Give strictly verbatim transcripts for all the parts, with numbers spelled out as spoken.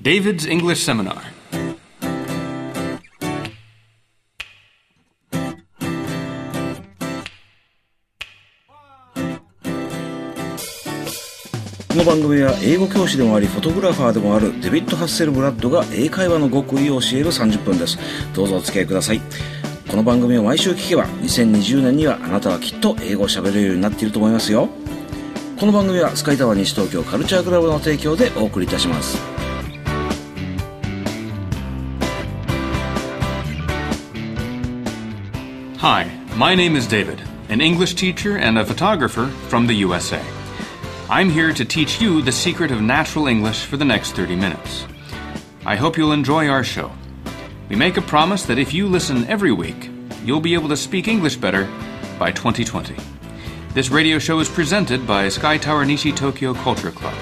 David's English Seminar. この番組は英語教師でもありフォトグラファーでもあるデビッド・ハッセルブラッドが英会話の極意を教えるさんじゅっぷんです。どうぞお付き合いください。この番組を毎週聞けばにせんにじゅうねんにはあなたはきっと英語を喋れるようになっていると思いますよ。この番組はスカイタワー西東京カルチャークラブの提供でお送りいたします。 Hi, my name is David, an English teacher and a photographer from the U S A.I'm here to teach you the secret of natural English for the next thirty minutes. I hope you'll enjoy our show. We make a promise that if you listen every week, you'll be able to speak English better by twenty twenty. This radio show is presented by Sky Tower Nishi Tokyo Culture Club.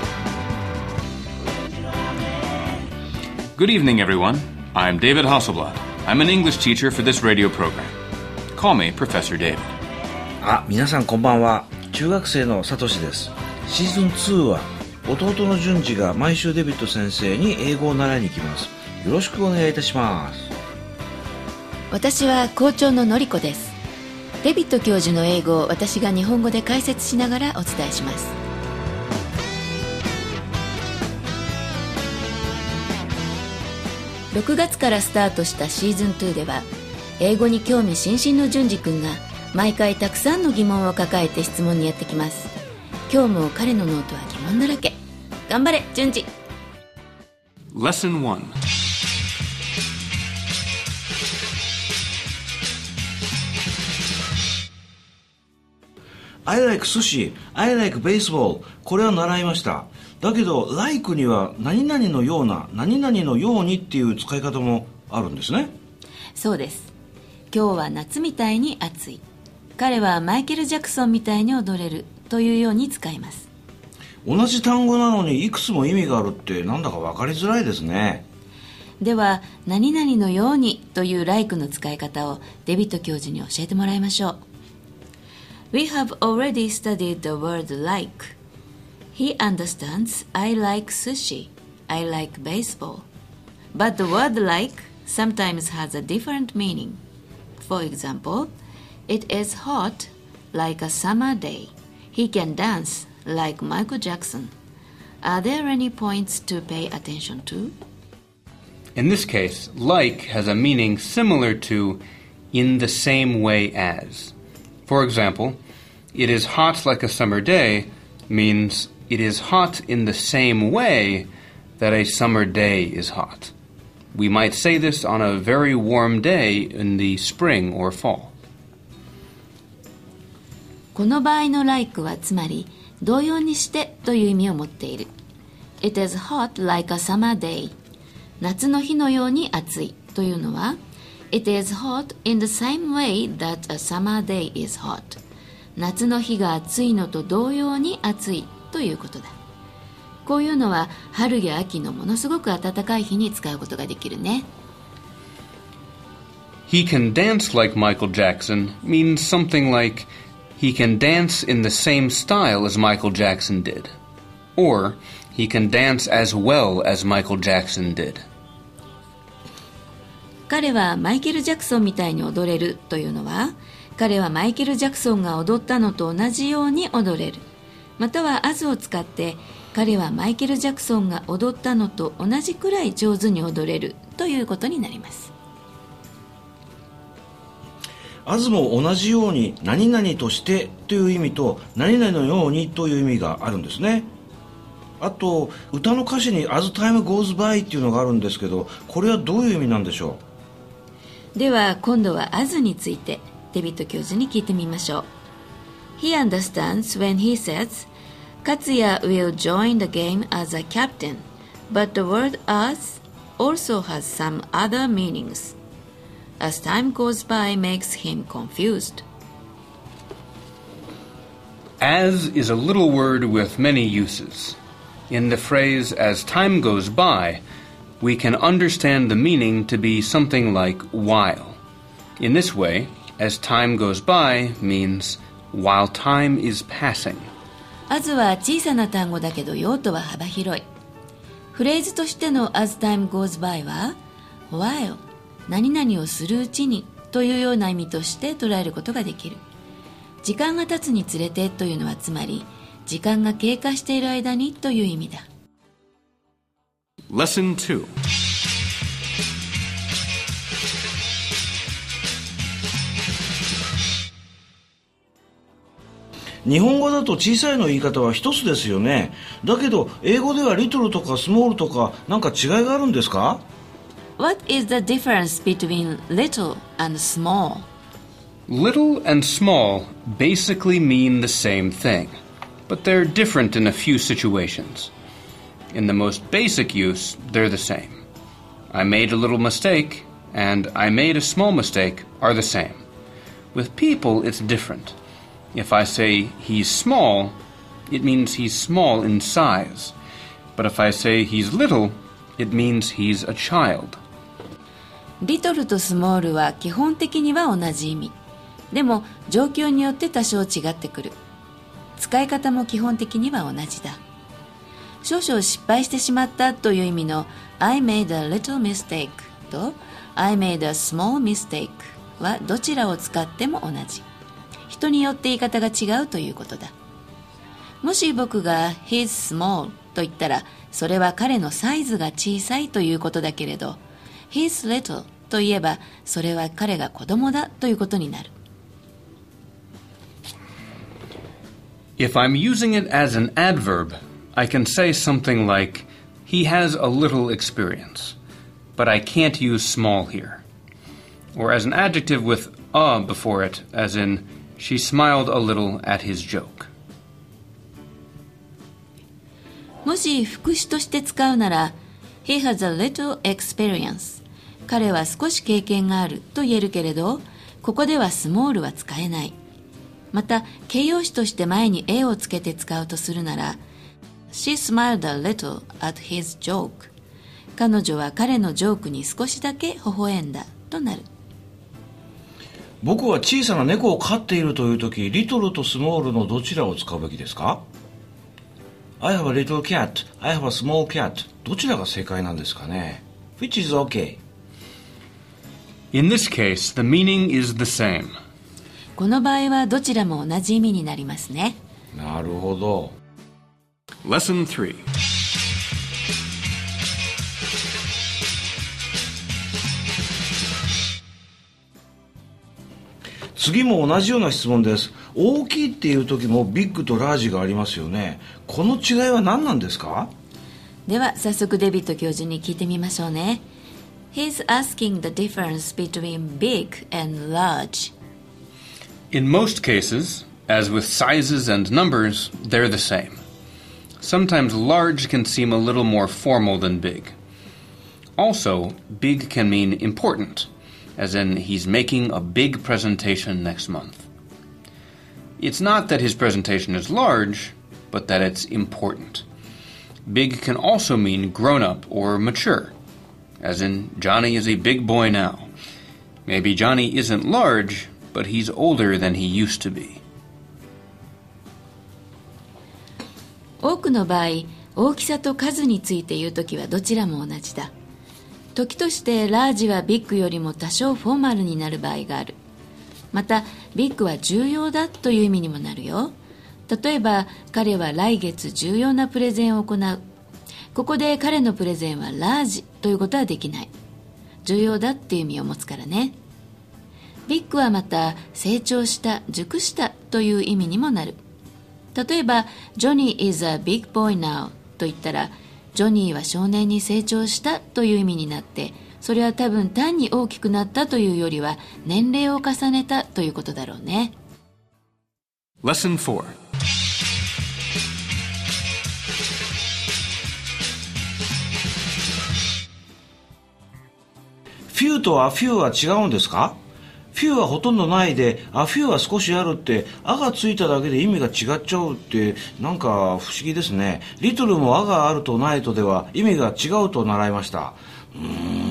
Good evening, everyone. I'm David Hasselblad. I'm an English teacher for this radio program. Call me Professor David. あ、皆さんこんばんは。中学生のサトシです。シーズンツーは弟の順次が毎週デビッド先生に英語を習いに行きます。よろしくお願いいたします。 私は校長ののりこです。デビッド教授の英語を私が日本語で解説しながらお伝えします。ろくがつからスタートしたシーズンツーでは英語に興味津々の順次くんが毎回たくさんの疑問を抱えて質問にやってきます。今日も彼のノートは疑問だらけ。頑張れ、順次。 Lesson one. I like sushi, I like baseball. これは習いました。だけど like には何々のような、何々のようにっていう使い方もあるんですね。 そうです。今日は夏みたいに暑い。彼はマイケル・ジャクソンみたいに踊れるというように使います。 同じ単語なのにいくつも意味があるってなんだか分かりづらいですね。 では何々のようにという like の使い方をデビッド教授に教えてもらいましょう。 We have already studied the word like. He understands I like sushi, I like baseball. But the word like sometimes has a different meaning. For example, it is hot like a summer day.He can dance like Michael Jackson. Are there any points to pay attention to? In this case, like has a meaning similar to in the same way as. For example, it is hot like a summer day means it is hot in the same way that a summer day is hot. We might say this on a very warm day in the spring or fall. この場合の like はつまり同様にしてという意味を持っている。 It is hot like a summer day. 夏の日のように暑いというのは It is hot in the same way that a summer day is hot. 夏の日が暑いのと同様に暑いということだ。こういうのは春や秋のものすごく暖かい日に使うことができるね。 He can dance like Michael Jackson means something like He can dance in the same style as Michael Jackson did. Or, he can dance as well as Michael Jackson did. 彼はマイケル・ジャクソンみたいに踊れるというのは、彼はマイケル・ジャクソンが踊ったのと同じように踊れる。または as を使って、彼はマイケル・ジャクソンが踊ったのと同じくらい上手に踊れるということになります。 as も同じように何々としてという意味と何々のようにという意味があるんですね。あと歌の歌詞に as time goes by っていうのがあるんですけど、これはどういう意味なんでしょう。では今度は as についてデビッド教授に聞いてみましょう。 He understands when he says Katsuya will join the game as a captain, but the word as also has some other meanings.As time goes by makes him confused. As is a little word with many uses. In the phrase, as time goes by, we can understand the meaning to be something like while. In this way, as time goes by means while time is passing. as は小さな単語だけど用途は幅広い。 フレーズとしての as time goes by は while 何々をするうちにというような意味として捉えることができる。時間が経つにつれてというのはつまり時間が経過している間にという意味だ。 Lesson two. 日本語だと小さいの言い方は一つですよね。だけど英語ではリトルとかスモールとかなんか違いがあるんですか？ What is the difference between little and small? Little and small basically mean the same thing, but they're different in a few situations. In the most basic use, they're the same. I made a little mistake, and I made a small mistake are the same. With people, it's different. If I say he's small, it means he's small in size. But if I say he's little, it means he's a child. リトルとスモールは基本的には同じ意味。でも状況によって多少違ってくる。使い方も基本的には同じだ。少々失敗してしまったという意味の I made a little mistake と I made a small mistake はどちらを使っても同じ。人によって言い方が違うということだ。もし僕が He's small と言ったらそれは彼のサイズが小さいということだけれど He's little と言えばそれは彼が子供だということになる。 If I'm using it as an adverb, I can say something like, he has a little experience, but I can't use small here. Or as an adjective with a before it, as in, she smiled a little at his joke. もし副詞として使うなら He has a little experience 彼は少し経験があると言えるけれどここではスモールは使えない。また形容詞として前に a をつけて使うとするなら She smiled a little at his joke 彼女は彼のジョークに少しだけ微笑んだとなる。 僕は小さな猫を飼っているというときリトルとスモールのどちらを使うべきですか？ I have a little cat, I have a small cat どちらが正解なんですかね？ Which is okay? In this case, the meaning is the same. この場合はどちらも同じ意味になりますね。 なるほど。 Lesson three. 次も同じような質問です。大きいっていう時もビッグとラージがありますよね。この違いは何なんですか？ では早速デビッド教授に聞いてみましょうね。 He's asking the difference between big and large. In most cases, as with sizes and numbers, they're the same. Sometimes large can seem a little more formal than big. Also, big can mean important, as in he's making a big presentation next month. It's not that his presentation is large, but that it's important. Big can also mean grown-up or mature, as in Johnny is a big boy now. Maybe Johnny isn't large, but he's older than he used to be. 多くの場合、大きさと数について言うときはどちらも同じだ。時としてラージはビッグよりも多少フォーマルになる場合がある。またビッグは重要だという意味にもなるよ。例えば彼は来月重要なプレゼンを行う。ここで彼のプレゼンはラージということはできない。重要だっていう意味を持つからね。ビッグはまた成長した、熟したという意味にもなる。例えば Johnny is a big boy now と言ったらジョニーは少年に成長したという意味になってそれは多分単に大きくなったというよりは年齢を重ねたということだろうね。 Lesson four. フューとアフューは違うんですか？フューはほとんどないでアフューは少しあるってあがついただけで意味が違っちゃうってなんか不思議ですね。リトルもあがあるとないとでは意味が違うと習いました。う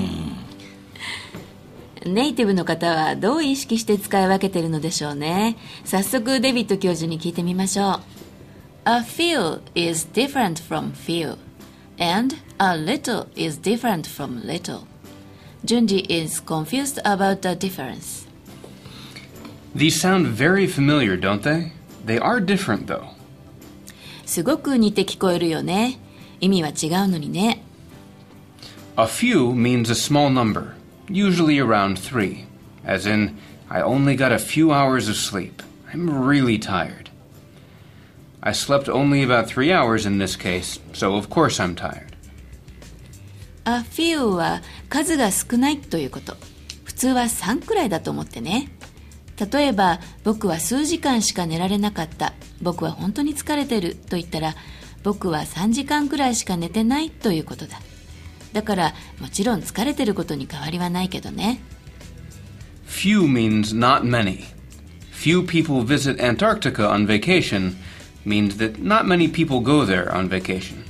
ーんネイティブの方はどう意識して使い分けているのでしょうね。早速デビッド教授に聞いてみましょう。A few is different from few And a little is different from little. Junji is confused about the difference. These sound very familiar, don't they? They are different, though. すごく似て聞こえるよね。意味は違うのにね。 A few means a small number, usually around three. As in, I only got a few hours of sleep. I'm really tired. I slept only about three hours in this case, so of course I'm tired. A few は数が少ないということ。普通はさんくらいだと思ってね。例えば、僕は数時間しか寝られなかった。僕は本当に疲れてると言ったら、僕はさんじかんくらいしか寝てないということだ。だから、もちろん疲れてることに変わりはないけどね。 Few means not many. Few people visit Antarctica on vacation means that not many people go there on vacation.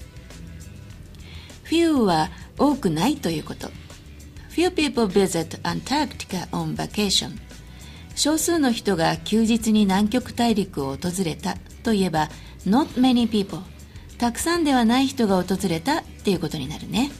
Few は多くないということ。Few people visit Antarctica on vacation. 少数の人が休日に南極大陸を訪れたといえば Not many people. たくさんではない人が訪れたっていうことになるね。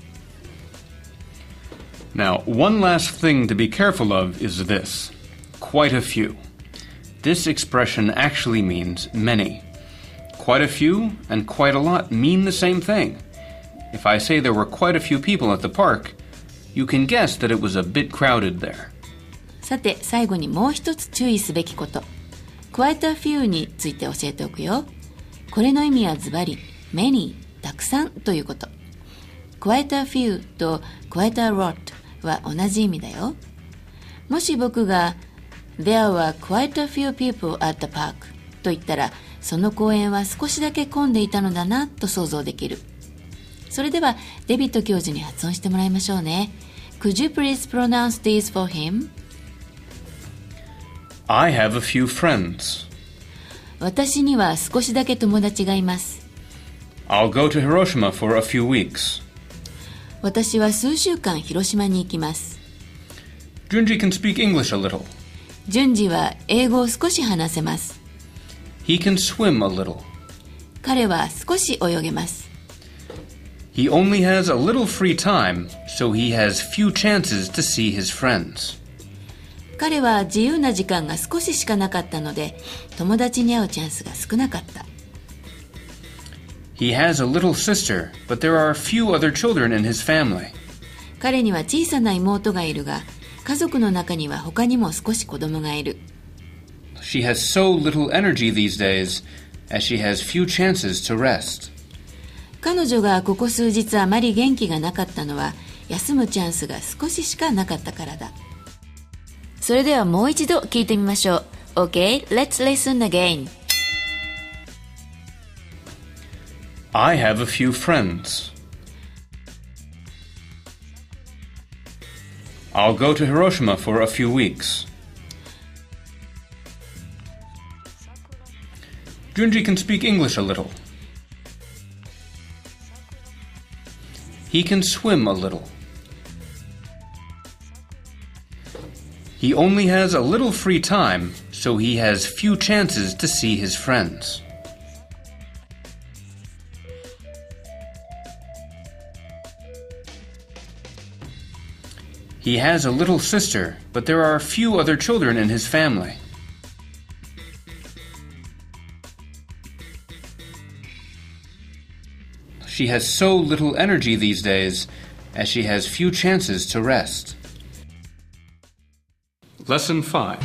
Now, one last thing to be careful of is this. Quite a few. This expression actually means many. Quite a few and quite a lot mean the same thing. If I say there were quite a few people at the park, you can guess that it was a bit crowded there. さて、最後にもう一つ注意すべきこと。quite a few について教えておくよ。これの意味はズバリ many たくさんということ。quite a few と quite a lot は同じ意味だよ。もし僕が There were quite a few people at the park と言ったら、その公園は少しだけ混んでいたのだなと想像できる。それではデビッド教授に発音してもらいましょうね。Could you please pronounce these for him? I have a few friends. 私には少しだけ友達がいます。 I'll go to Hiroshima for a few weeks. 私は数週間広島に行きます。 Junji can speak English a little. 順次は英語を少し話せます。 He can swim a little. 彼は少し泳げます。 He only has a little free time, so he has few chances to see his friends. 彼は自由な時間が少ししかなかったので、友達に会うチャンスが少なかった。 He has a little sister, but there are few other children in his family. 彼には小さな妹がいるが、家族の中には他にも少し子供がいる。 She has so little energy these days, as she has few chances to rest. 彼女がここ数日あまり元気がなかったのは、休むチャンスが少ししかなかったからだ。それではもう一度聞いてみましょう。Okay, let's listen again. I have a few friends. I'll go to Hiroshima for a few weeks. Junji can speak English a little. He can swim a little. He only has a little free time, so he has few chances to see his friends. He has a little sister, but there are few other children in his family. She has so little energy these days, as she has few chances to rest. Lesson five.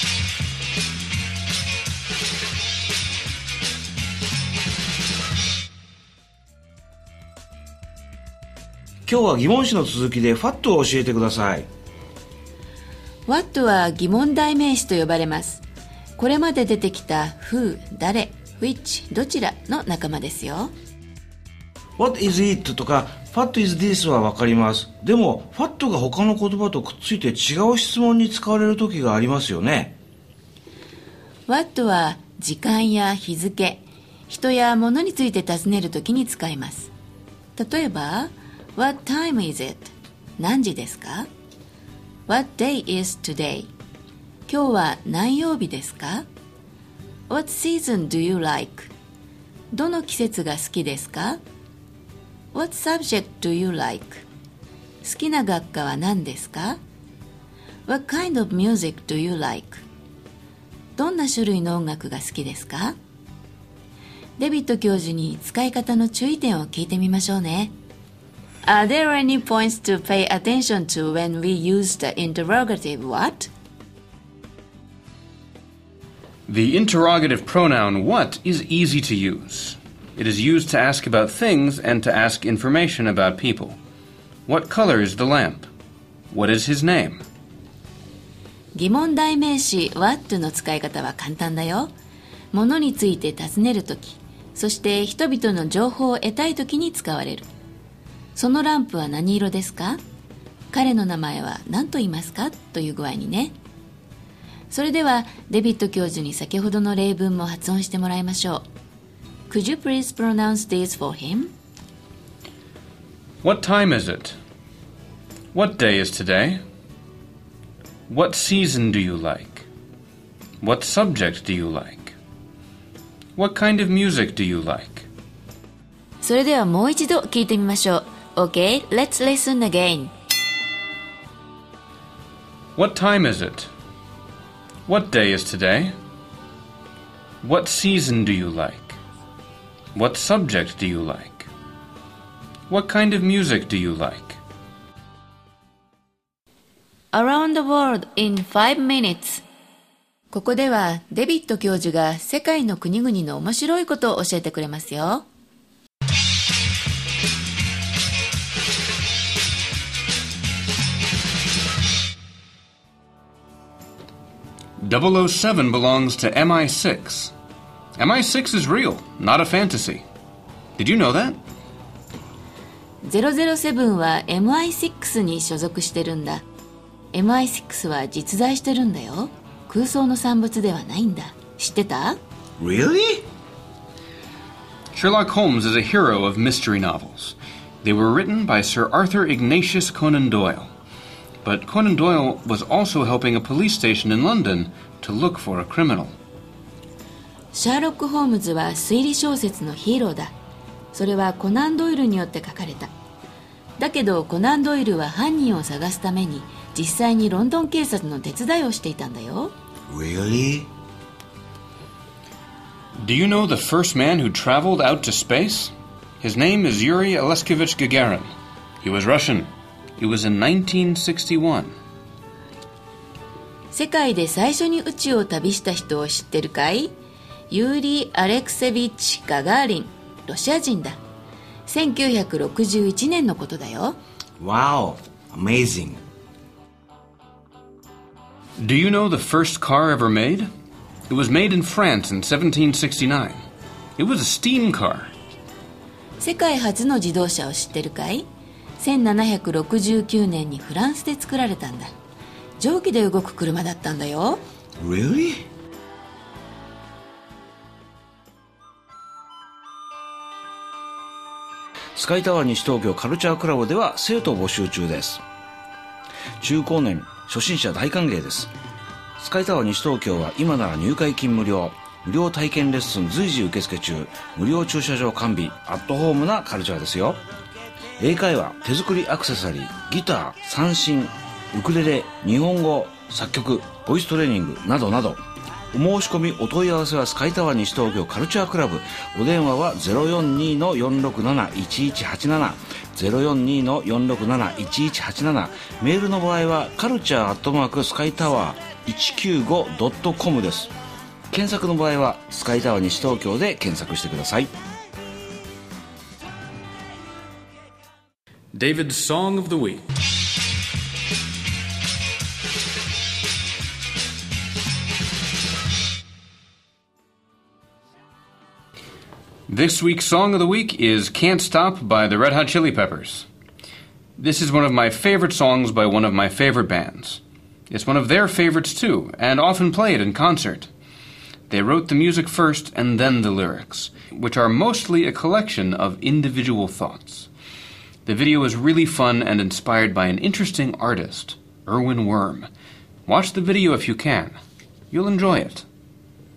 今日は疑問詞の続きで What を教えてください。 What は疑問代名詞と呼ばれます。これまで出てきた Who、誰、Which、どちらの仲間ですよ。 What is it とか What is this はわかります。でも What が他の言葉とくっついて違う質問に使われる時がありますよね。 What は時間や日付、人や物について尋ねる時に使います。例えばWhat time is it? 何時ですか？ What day is today? 今日は何曜日ですか？ What season do you like? どの季節が好きですか？ What subject do you like? 好きな学科は何ですか？ What kind of music do you like? どんな種類の音楽が好きですか？デビッド教授に使い方の注意点を聞いてみましょうね。Are there any points to pay attention to when we use the interrogative what? The interrogative pronoun what is easy to use. It is used to ask about things and to ask information about people. What color is the lamp? What is his name? 疑問代名詞 what の使い方は簡単だよ。物について尋ねるとき、そして人々の情報を得たいときに使われる。そのランプは何色ですか？彼の名前は何と言いますか？という具合にね。それではデビッド教授に先ほどの例文も発音してもらいましょう。Could you please pronounce these for him? What time is it? What day is today? What season do you like? What subject do you like? What kind of music do you like? それではもう一度聞いてみましょう。Okay, let's listen again. What time is it?What day is today? What season do you like? What subject do you like? What kind of music do you like? Around the world in five minutes. ここではデビッド教授が世界の国々の面白いことを教えてくれますよ。 double oh seven belongs to M I six. M I six is real, not a fantasy. Did you know that? ゼロゼロセブンは エムアイシックス に所属してるんだ。エムアイシックス は実在してるんだよ。空想の産物ではないんだ。知ってた？ Really? Sherlock Holmes is a hero of mystery novels. They were written by Sir Arthur Ignatius Conan Doyle.But Conan Doyle was also helping a police station in London to look for a criminal. シャーロック・ホームズは推理小説のヒーローだ。それはコナン・ドイルによって書かれた。だけどコナン・ドイルは犯人を探すために実際にロンドン警察の手伝いをしていたんだよ。 Really? Do you know the first man who traveled out to space? His name is Yuri Aleskevich Gagarin. He was Russian.It was in nineteen sixty-one. 世界で最初に宇宙を旅した人を知ってるかい？ユーリー・アレクセビッチ・ガガーリン、ロシア人だ。せんきゅうひゃくろくじゅういちねんのことだよ。 Wow, amazing. Do you know the first car ever made? It was made in France in seventeen sixty-nine. It was a steam car. 世界初の自動車を知ってるかい？せんななひゃくろくじゅうきゅうねんにフランスで作られたんだ。蒸気で動く車だったんだよ。 Really? スカイタワー西東京カルチャークラブでは生徒募集中です。中高年初心者大歓迎です。スカイタワー西東京は今なら入会金無料、無料体験レッスン随時受付中、無料駐車場完備、アットホームなカルチャーですよ。英会話、手作りアクセサリー、ギター、三線、ウクレレ、日本語、作曲、ボイストレーニングなどなど、お申し込みお問い合わせはスカイタワー西東京カルチャークラブ。お電話は ゼロよんに の よんろくなな いちいちはちなな ゼロよんに の よんろくなな いちいちはちなな。メールの場合はカルチャーアットマークスカイタワーいちきゅうごドットコム です。検索の場合はスカイタワー西東京で検索してください。 David's Song of the Week. This week's Song of the Week is Can't Stop by the Red Hot Chili Peppers. This is one of my favorite songs by one of my favorite bands. It's one of their favorites too, and often played in concert. They wrote the music first and then the lyrics, which are mostly a collection of individual thoughts. The video is really fun and inspired by an interesting artist, Erwin Worm. Watch the video if you can. You'll enjoy it.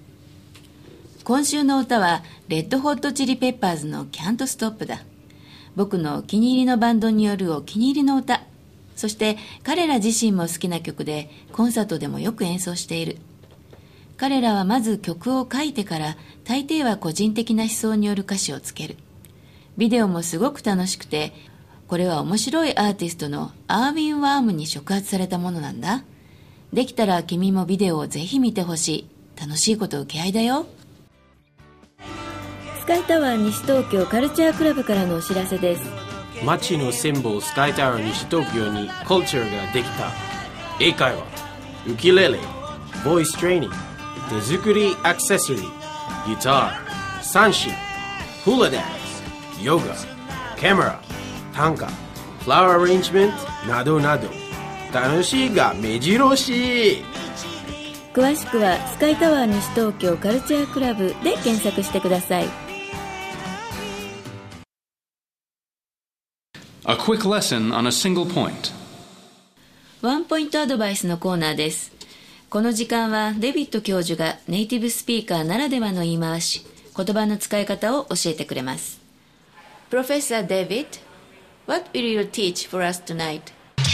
今週の歌はレッドホットチリペッパーズの Can't Stop だ。 僕のお気に入りのバンドによるお気に入りの歌、そして彼ら自身も好きな曲でコンサートでもよく演奏している。彼らはまず曲を書いてから大抵は個人的な思想による歌詞をつける。ビデオもすごく楽しくて、これは面白いアーティストのアーヴィン・ワームに触発されたものなんだ。できたら君もビデオをぜひ見てほしい。楽しいこと受け合いだよ。スカイタワー西東京カルチャークラブからのお知らせです。 街のシンボルスカイタワー西東京にカルチャーができた。英会話、ウキレレ、ボイストレーニング、手作りアクセサリー、ギター、三振、フラダンス、ヨガ、カメラ、短歌、フラワーアレンジメントなどなど、楽しいが目白押し。 詳しくはスカイタワー西東京カルチャークラブで検索してください。 A quick lesson on a single point. ワンポイントアドバイスのコーナーです。この時間はデビッド教授がネイティブスピーカーならではの言い回し、言葉の使い方を教えてくれます。Professor David, what will you teach for us tonight?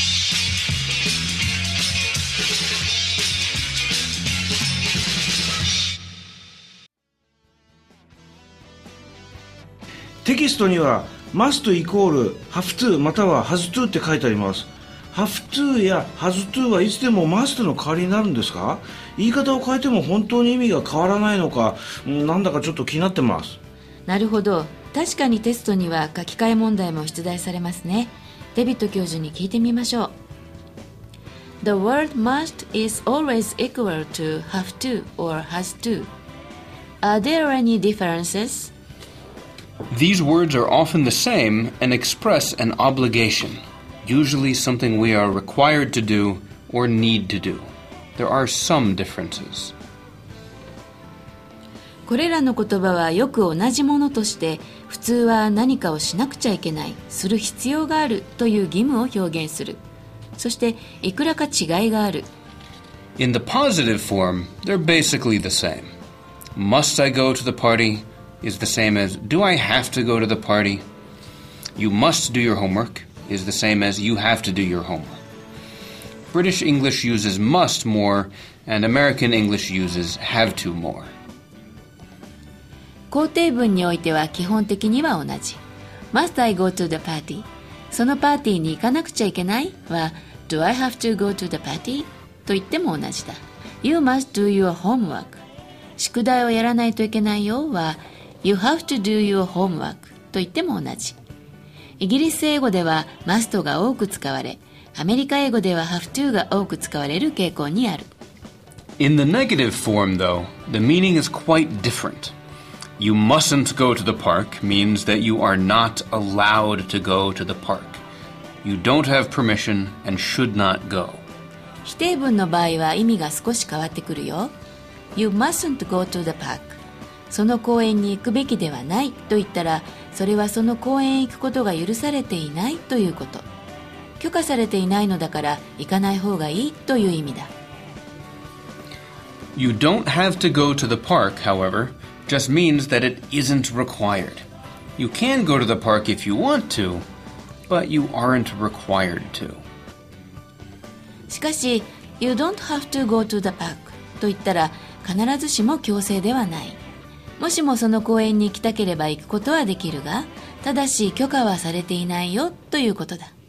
テキストには must イコール have to または has to って書いてあります。 have to や has to はいつでも must の代わりになるんですか？言い方を変えても本当に意味が変わらないのか、なんだかちょっと気になってます。 なるほど。確かにテストには書き換え問題も出題されますね。デビッド教授に聞いてみましょう。 The word must is always equal to have to or has to. Are there any differences? These words are often the same and express an obligation, usually something we are required to do or need to do. There are some differences. これらの言葉はよく同じものとして、普通は何かをしなくちゃいけない、する必要があるという義務を表現する。そしていくらか違いがある。 In the positive form, they're basically the same. Must I go to the party is the same as do I have to go to the party? You must do your homework is the same as you have to do your homework. British English uses must more and American English uses have to more. 肯定文においては基本的には同じ。Must I go to the party? そのパーティーに行かなくちゃいけないは Do I have to go to the party? と言っても同じだ。You must do your homework. 宿題をやらないといけないよは You have to do your homework と言っても同じ。イギリス英語では must が多く使われ、アメリカ英語では have to が多く使われる傾向にある。 In the negative form, though, the meaning is quite different. You mustn't go to the park means that you are not allowed to go to the park. You don't have permission and should not go. 否定文の場合は意味が少し変わってくるよ。You mustn't go to the park. その公園に行くべきではないと言ったら、それはその公園へ行くことが許されていないということ。許可されていないのだから行かない方がいいという意味だ。 You don't have to go to the park, however, just means that it isn't required. You can go to the park if you want to, but you aren't required to. しかし、You don't have to go to the park と言ったら必ずしも強制ではない。もしもその公園に行きたければ行くことはできるが、ただし許可はされていないよということだ。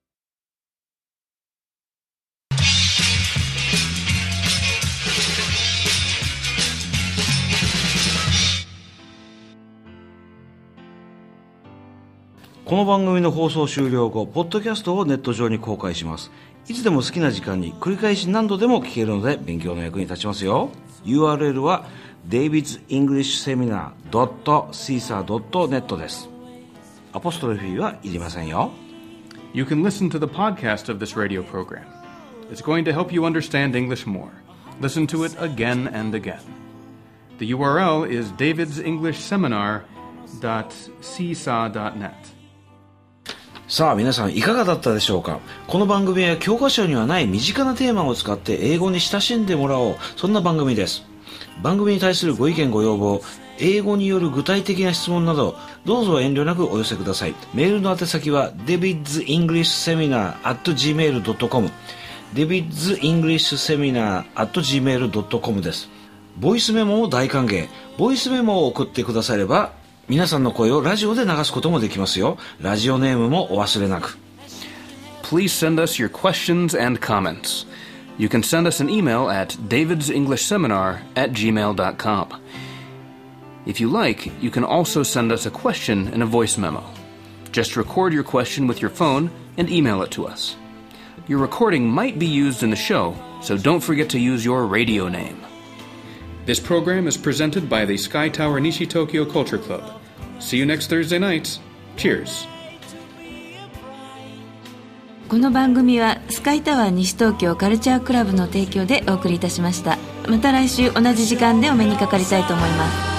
この番組の放送終了後、ポッドキャストをネット上に公開します。いつでも好きな時間に繰り返し何度でも聞けるので勉強の役に立ちますよ。 ユーアールエル は デイビッズイングリッシュセミナー ドット シーサー ドット ネット です。アポストロフィーはいりませんよ。 You can listen to the podcast of this radio program. It's going to help you understand English more. Listen to it again and again. The ユーアールエル is davids english seminar dot c s a dot net. さあ皆さんいかがだったでしょうか。この番組は教科書にはない身近なテーマを使って英語に親しんでもらおう、そんな番組です。番組に対するご意見ご要望、 英語による具体的な質問などどうぞ遠慮なくお寄せください。メールの宛先は デビッズイングリッシュセミナー アットジーメールドットコム デビッズイングリッシュセミナー アットジーメールドットコム です。ボイスメモも大歓迎。ボイスメモを送ってくだされば皆さんの声をラジオで流すこともできますよ。ラジオネームもお忘れなく。 Please send us your questions and comments. You can send us an email at davidsenglishseminar at gmail dot com. If you like, you can also send us a question in a voice memo. Just record your question with your phone and email it to us. Your recording might be used in the show, so don't forget to use your radio name. This program is presented by the Sky Tower Nishi Tokyo Culture Club. See you next Thursday night. Cheers. この番組はスカイタワー西東京カルチャークラブの提供でお送りいたしました。また来週同じ時間でお目にかかりたいと思います。